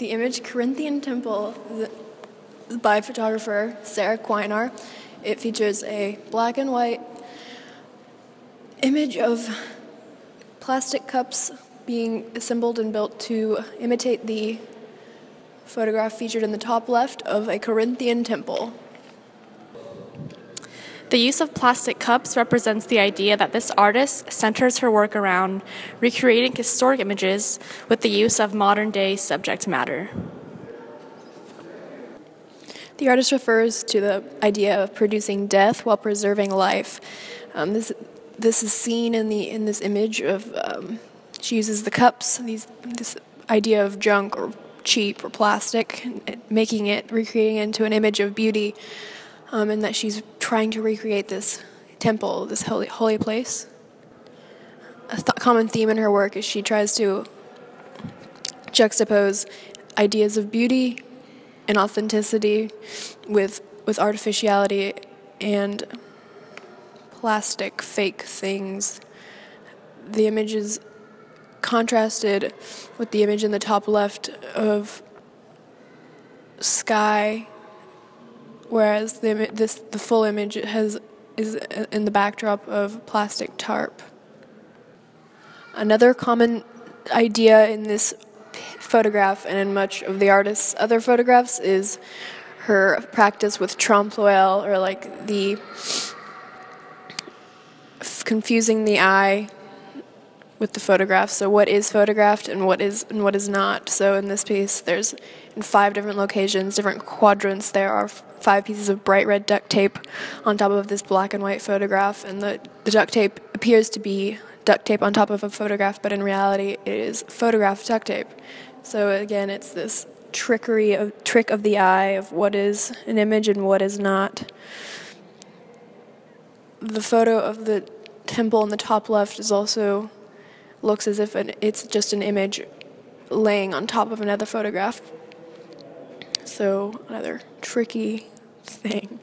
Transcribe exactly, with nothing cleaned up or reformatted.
The image Corinthian Temple by photographer Sarah Quinar. It features a black and white image of plastic cups being assembled and built to imitate the photograph featured in the top left of a Corinthian temple. The use of plastic cups represents the idea that this artist centers her work around recreating historic images with the use of modern-day subject matter. The artist refers to the idea of producing death while preserving life. Um, this this is seen in the in this image of um, she uses the cups, these this idea of junk or cheap or plastic, making it recreating it into an image of beauty. Um, and that she's trying to recreate this temple, this holy, holy place. A th- common theme in her work is she tries to juxtapose ideas of beauty and authenticity with with artificiality and plastic, fake things. The image is contrasted with the image in the top left of sky, whereas the this the full image has is in the backdrop of plastic tarp. Another common idea in this photograph and in much of the artist's other photographs is her practice with trompe l'oeil, or like the f- confusing the eye with the photograph. So what is photographed and what is and what is not. So in this piece, there's in five different locations, different quadrants, there are f- five pieces of bright red duct tape on top of this black and white photograph, and the, the duct tape appears to be duct tape on top of a photograph, but in reality it is photograph duct tape. So again, it's this trickery of trick of the eye of what is an image and what is not. The photo of the temple in the top left is also looks as if an, it's just an image laying on top of another photograph. So another tricky thing.